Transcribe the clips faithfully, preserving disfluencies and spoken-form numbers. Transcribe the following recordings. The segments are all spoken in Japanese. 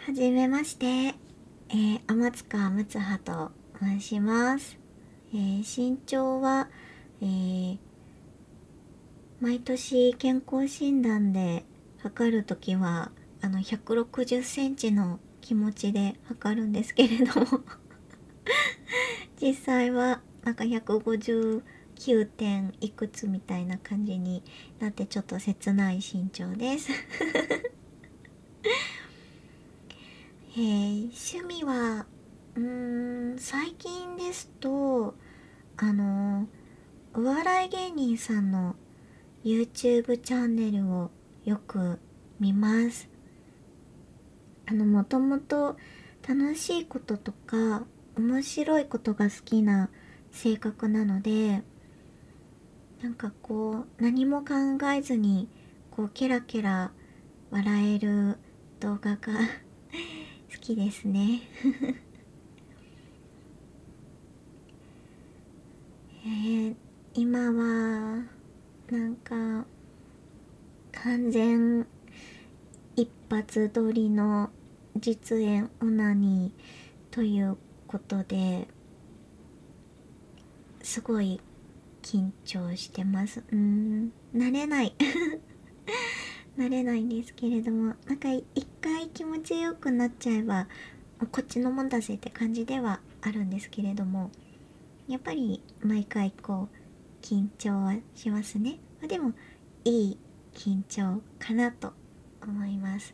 はじめまして、えー、天塚睦葉と申します。えー、身長は、えー、毎年健康診断で測るときはあのひゃくろくじゅっセンチの気持ちで測るんですけれども実際はなんかひゃくごじゅうきゅうてんいくつみたいな感じになってちょっと切ない身長ですえー、趣味はうーん最近ですとあのお笑い芸人さんの YouTube チャンネルをよく見ます。あのもともと楽しいこととか面白いことが好きな性格なので、なんかこう何も考えずにこうケラケラ笑える動画が好きですねえー、今はなんか完全一発撮りの実演オナニーということですごい緊張してます。うーん慣れない慣れないんですけれども、なんか一回気持ちよくなっちゃえばこっちのもんだぜって感じではあるんですけれども、やっぱり毎回こう緊張はしますね。でもいい緊張かなと思います。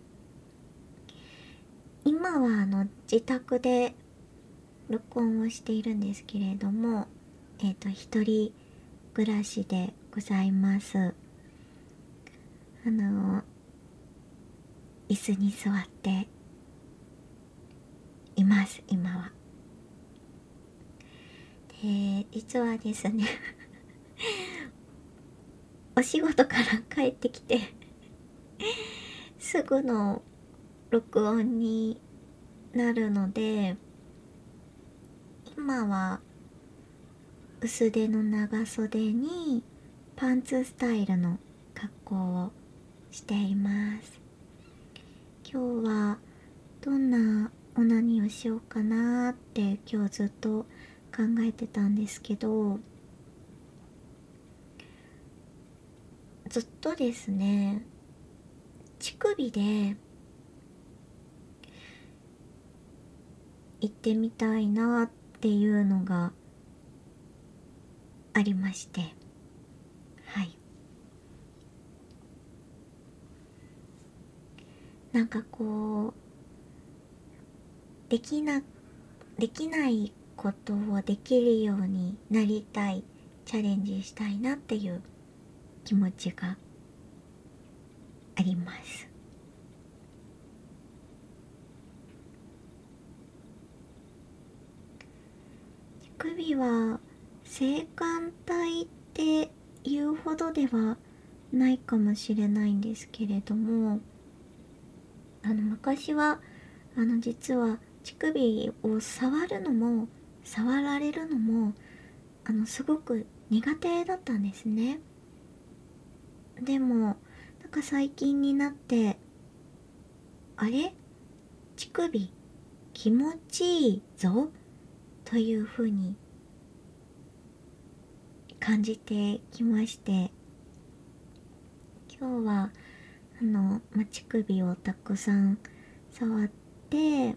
今はあの自宅で録音をしているんですけれども、えっ、ー、と一人暮らしでございます。あの椅子に座っています今は。で実はですねお仕事から帰ってきてすぐの録音になるので、今は薄手の長袖にパンツスタイルの格好をしています。今日はどんなオナニーをしようかなって今日ずっと考えてたんですけど、ずっとですね乳首で行ってみたいなっていうのがありまして、はいなんかこうできなできないことをできるようになりたい、チャレンジしたいなっていう気持ちがあります。乳首は性感帯っていうほどではないかもしれないんですけれども、あの昔はあの実は乳首を触るのも触られるのもあのすごく苦手だったんですね。でもなんか最近になってあれ乳首気持ちいいぞというふうに感じてきまして、今日はあの、ま、乳首をたくさん触って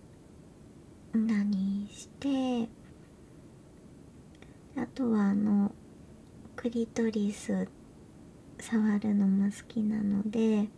何してあとはあのクリトリス触るのも好きなので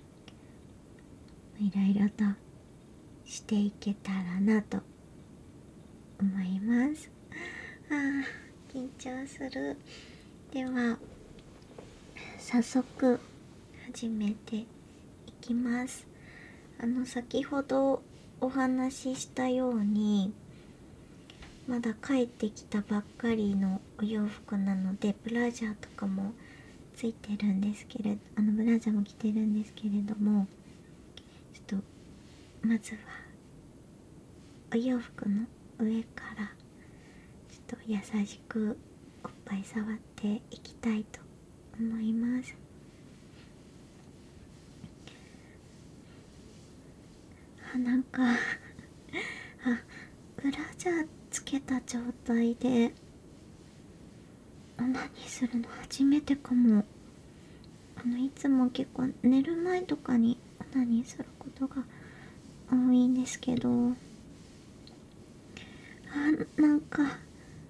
いろいろとしていけたらなと思います。あー緊張する。では早速始めていきます。あの先ほどお話ししたようにまだ帰ってきたばっかりのお洋服なのでブラジャーとかもついてるんですけれど、あのブラジャーも着てるんですけれども、ちょっとまずはお洋服の上からちょっと優しくおっぱい触っていきたいと思います。 あ、なんかあ、ブラジャーつけた状態でオナニーするの初めてかも。あのいつも結構寝る前とかにオナニーすることが多いんですけど、あ、なんか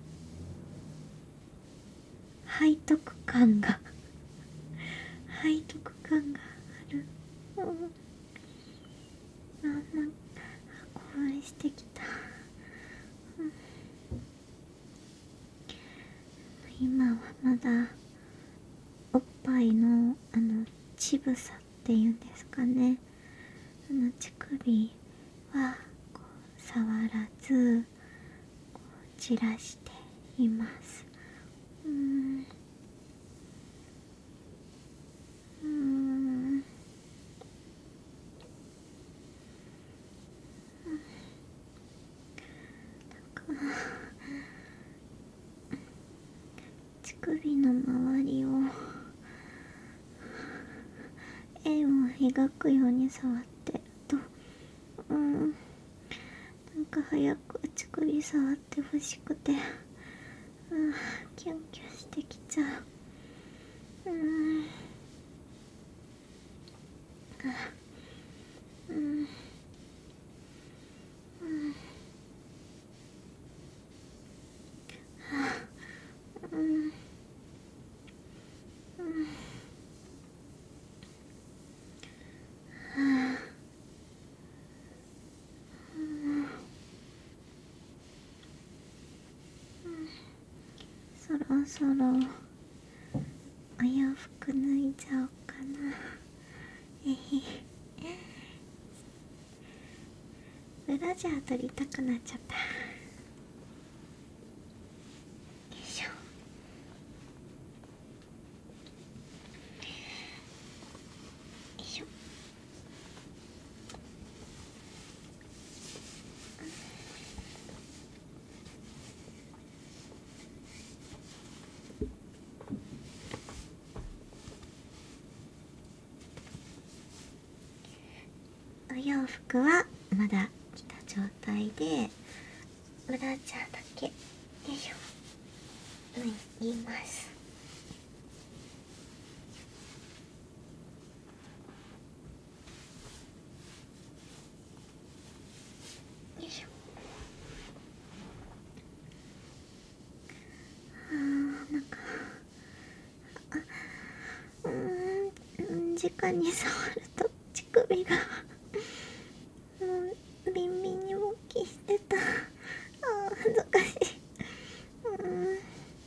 背徳感が背徳感がある。うん、あ、なんか興奮してきた。うん、今はまだおっぱいのあの乳房っていうんですかね、あの乳首はこう触らずこう散らしています。うーんうーん乳首の周りを円を描くように触ってると、うん、なんか早く乳首触ってほしくて、うん、キュンキュンしてきちゃう。うん、うん、うん、うん、うん、そろそろお洋服脱いじゃおうかな。えへ、ブラジャー取りたくなっちゃった。よいしょ。よいしょ。お洋服はまだ着た状態で、ブラジャーだけよいしょ脱ぎます。よいしょ。あー、なんかうーん直に触ると乳首がもうビンビンに勃起してた。あー恥ずかしい。うーん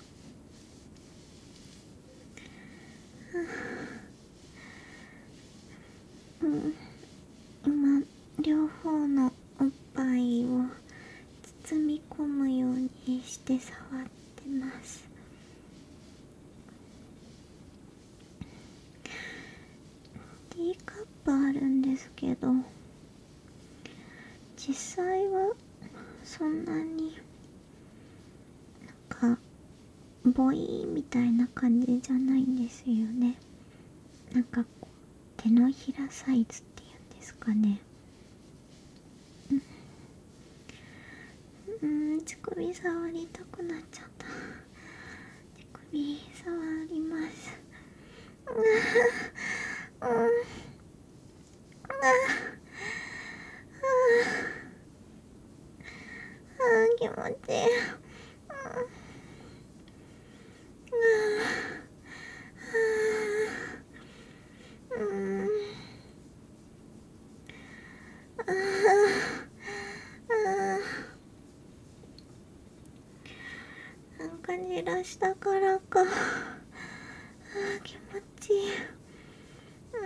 うん、今両方のおっぱいを包み込むようにして触ってます。ティーカップあるんですけど、実際はそんなになんかボイーみたいな感じじゃないんですよね。なんかこう手のひらサイズっていうんですかね。うん、乳首触りたくなっちゃった。乳首触ります。うん、うん、うん、うん、気持ちいい。うん、うん、なんかじらしたからか。あー気持ちいい。うん、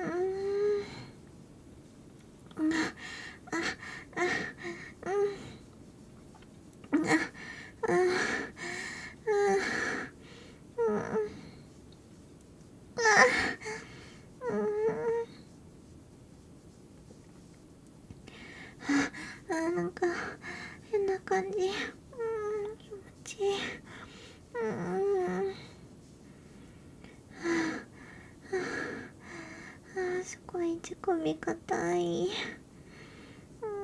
うん、あ、あ、あ、うん、あ、あ、あ、うん、あ、うん、あ、なんか変な感じ。うん、気持ちいい。うん、あ、すごい乳首硬い。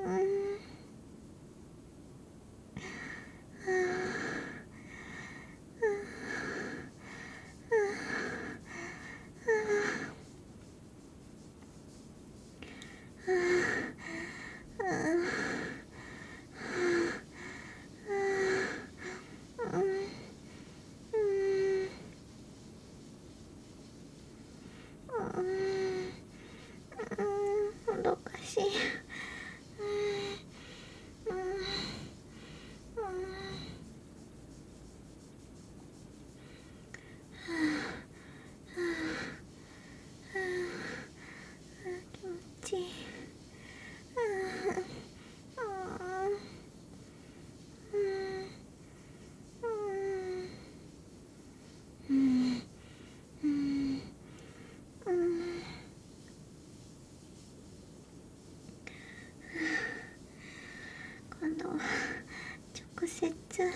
今度は直接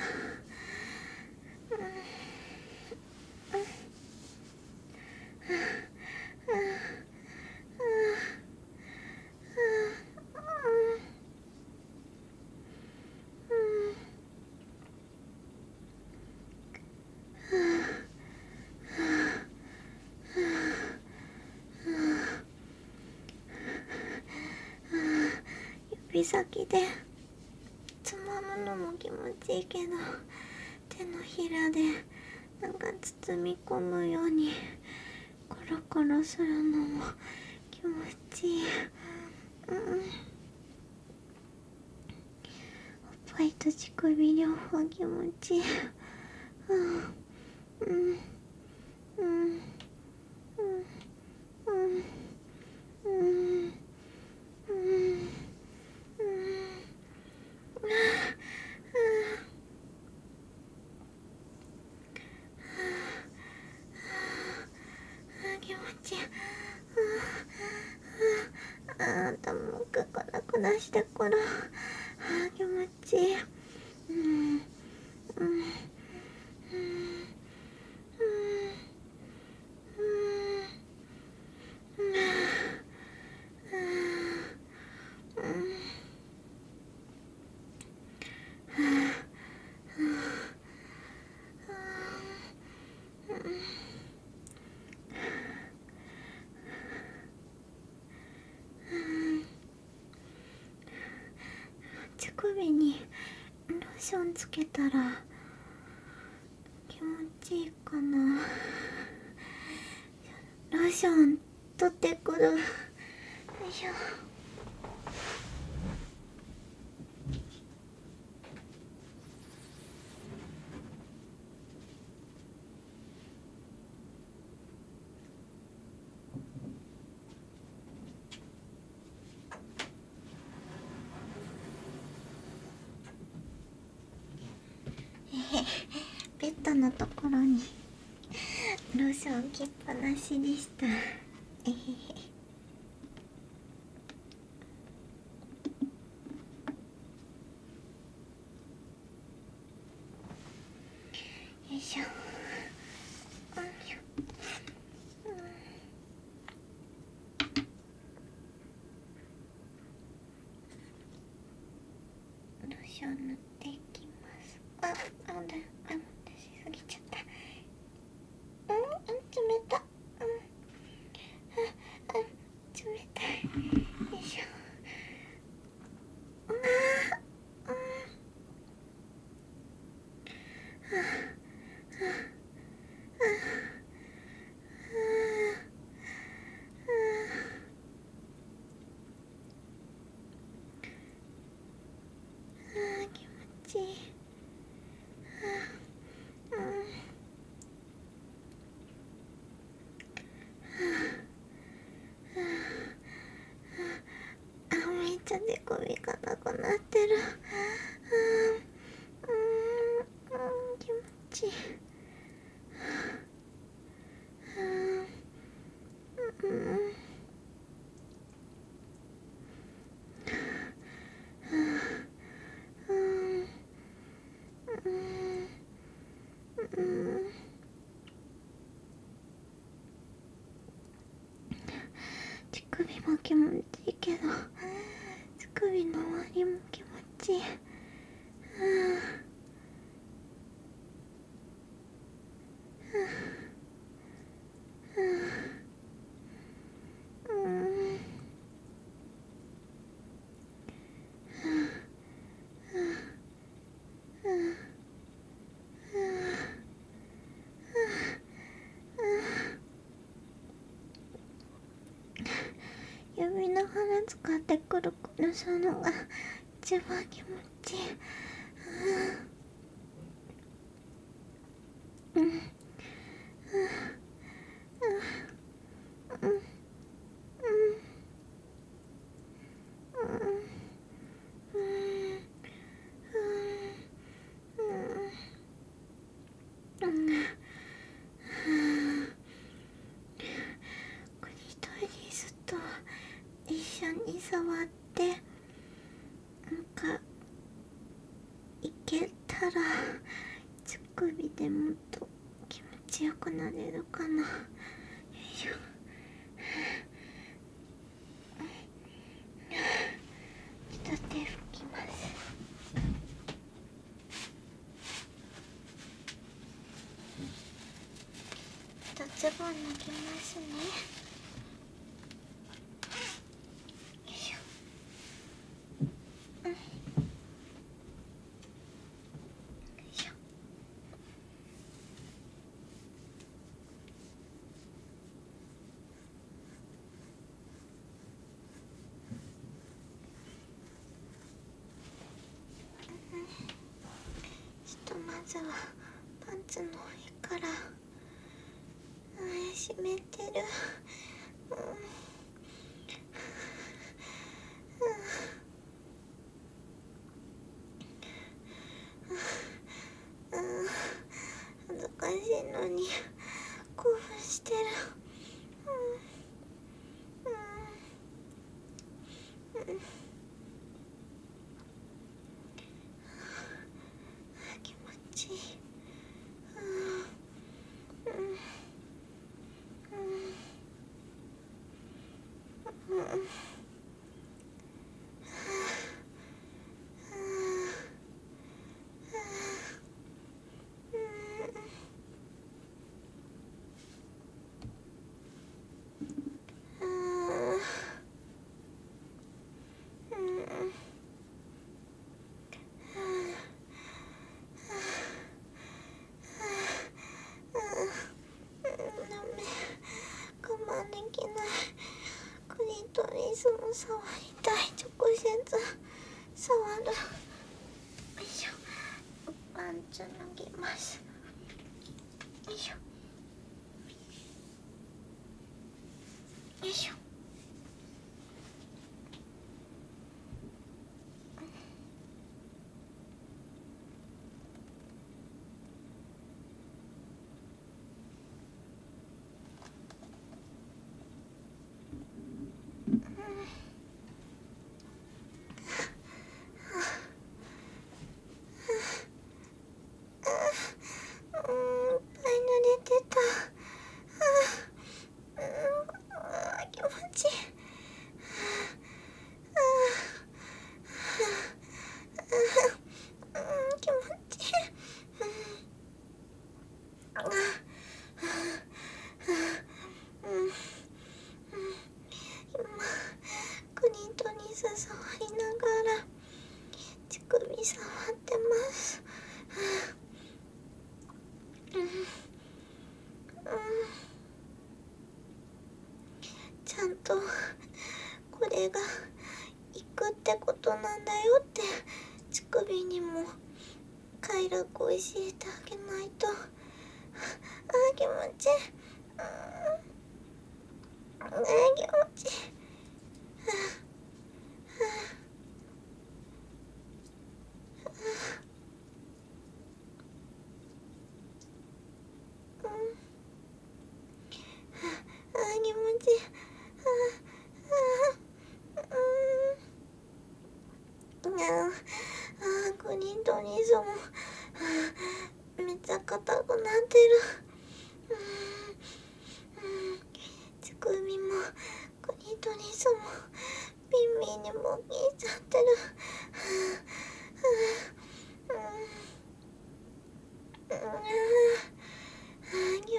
指先でつまむのも気持ちいいけど、手のひらでなんか包み込むようにコロコロするのも気持ちいい。うん、おっぱいと乳首両方気持ちいい。うんうんうんうんうんうんうん気持ちいい。ああ、頭もくから下してから、ああ、気持ちいい。うんうんうん乳首にローションつけたら気持ちいいかな。ローション取ってくる。よいしょ。ベッドのところにローション置きっぱなしでした。えへへ。よいしょ。ローション塗っていきます。あ、あ、だ、あ、出しすぎちゃった。うん、うん、冷た。うん、あ、あ、冷たい。よいしょ。あー、うん、あ、あ、あ、あ、気持ちいい。うん、あ、めっちゃ手首がなくなってる。うん、うん、気持ちいい。うん、うん、うん、うん。乳首も気持ちいいけど、乳首の周りも気持ちいい。うん、指の腹使ってくるくるするのが一番気持ちいい。うん、うん、うん、うん、うん。 触ってなんかいけたら乳首でもっと気持ちよくなれるかな。よいしょ。ちょっと手拭きます。とズボン脱ぎますね。よいしょ。うん、よいしょ。ちょっとまずはパンツの上から、うん、湿ってる、うんうん、恥ずかしいのに興奮してる。うんうんうん、気持ちいい。うんうんうんうんうん、我慢できない。クリトリスも触りたい。直接触る。よいしょ。パンツ脱ぎます。よいしょ。よいしょ。クリトリス触りながら乳首触ってます。うんうん、ちゃんとこれが行くってことなんだよって乳首にも快楽を教えてあげないと。あー気持ちいい。あー気持ちいい。あー気持ちいい。あークリトリスもめっちゃ硬くなってる。乳首もクリトリスもピンピンにも切っちゃってる。気持ちいい。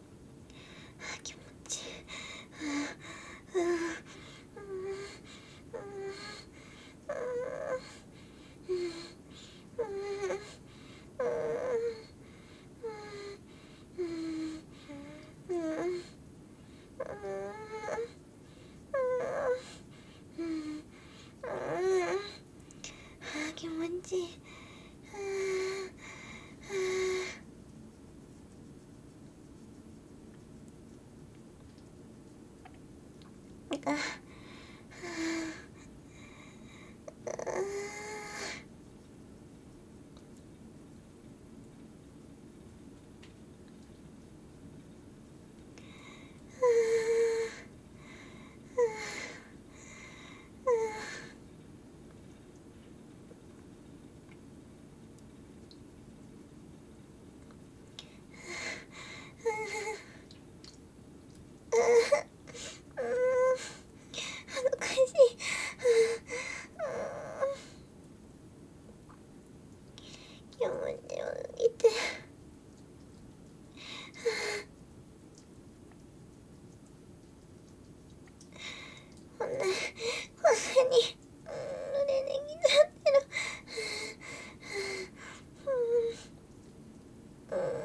気持ちいい。 が恥ずかしい。気持ちよすぎて。こんな、こんなに、うん、濡れねぎだってる。うん、うん、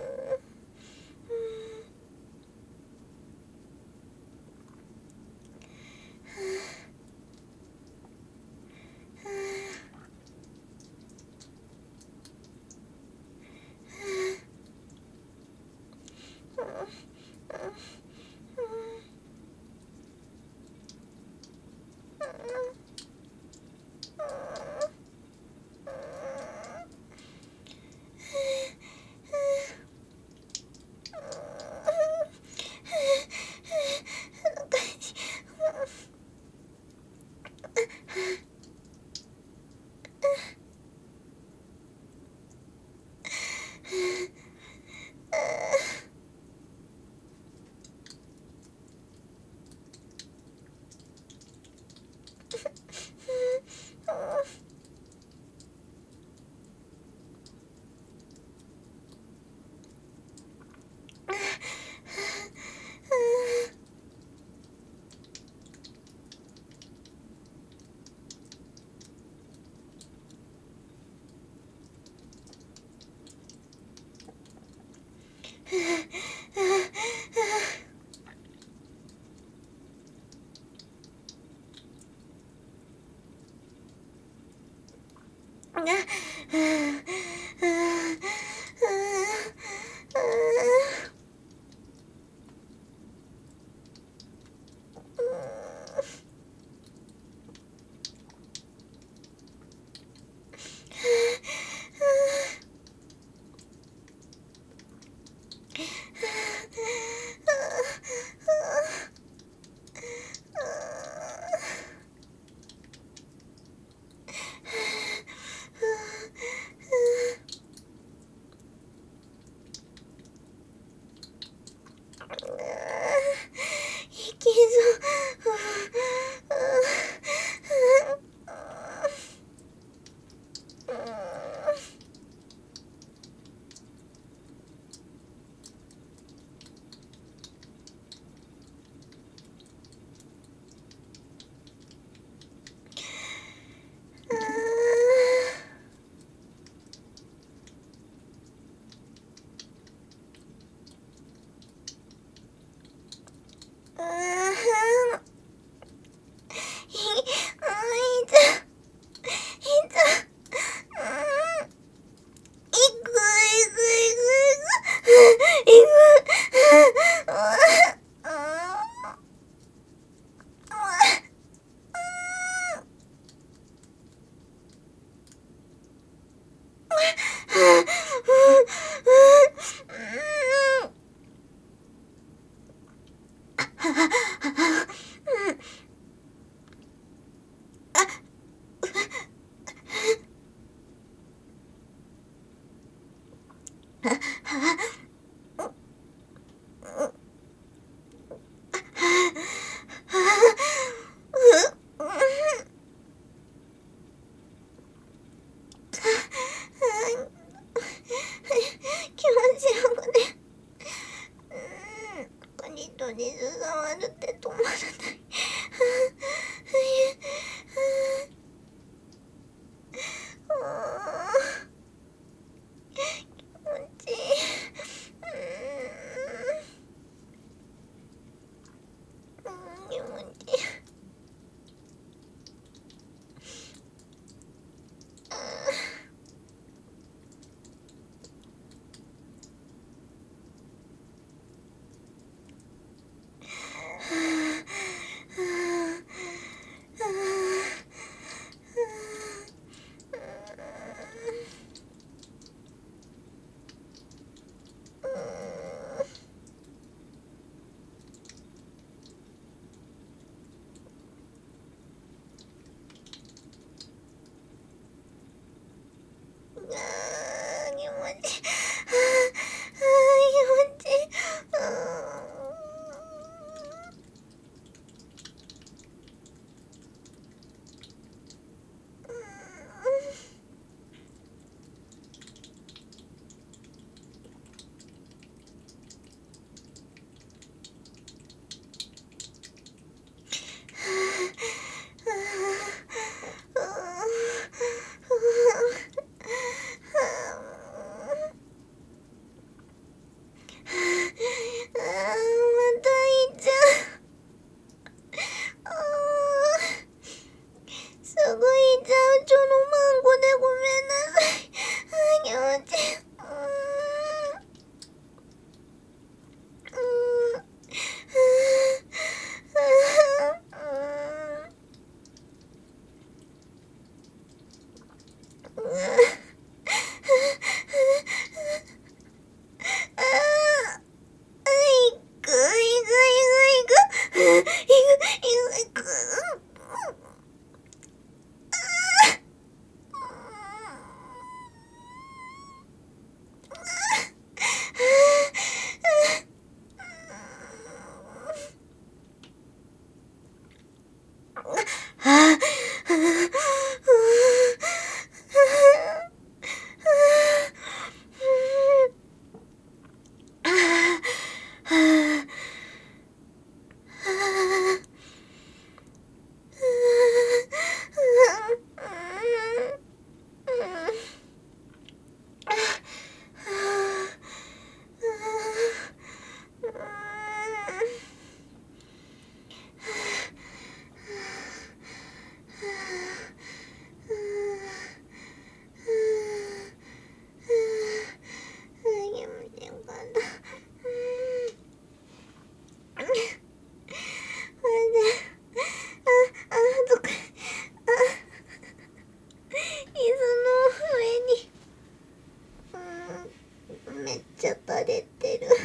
ちゃ垂れてる。よ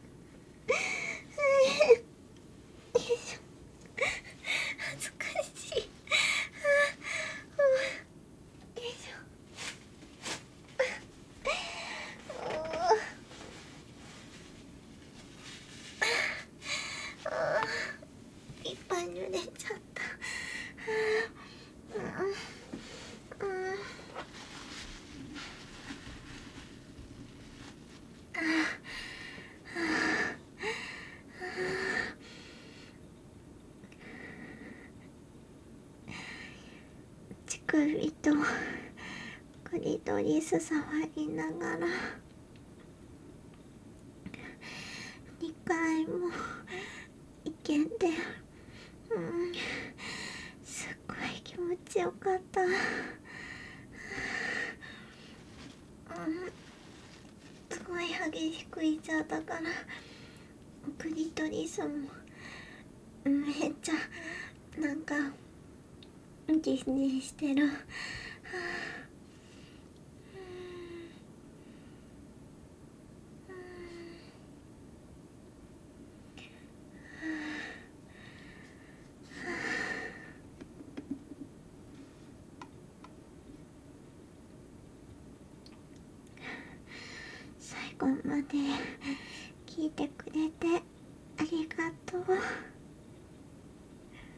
いしょ。恥ずかしい。よいしょ。いっぱい濡れちゃった。乳首とクリトリス触りながらにかいもいけて、うん、すっごい気持ちよかった。うん、すごい激しくいちゃったからクリトリスもめっちゃなんかギスギスしてる。はあ、最後まで聞いてくれてありがとう。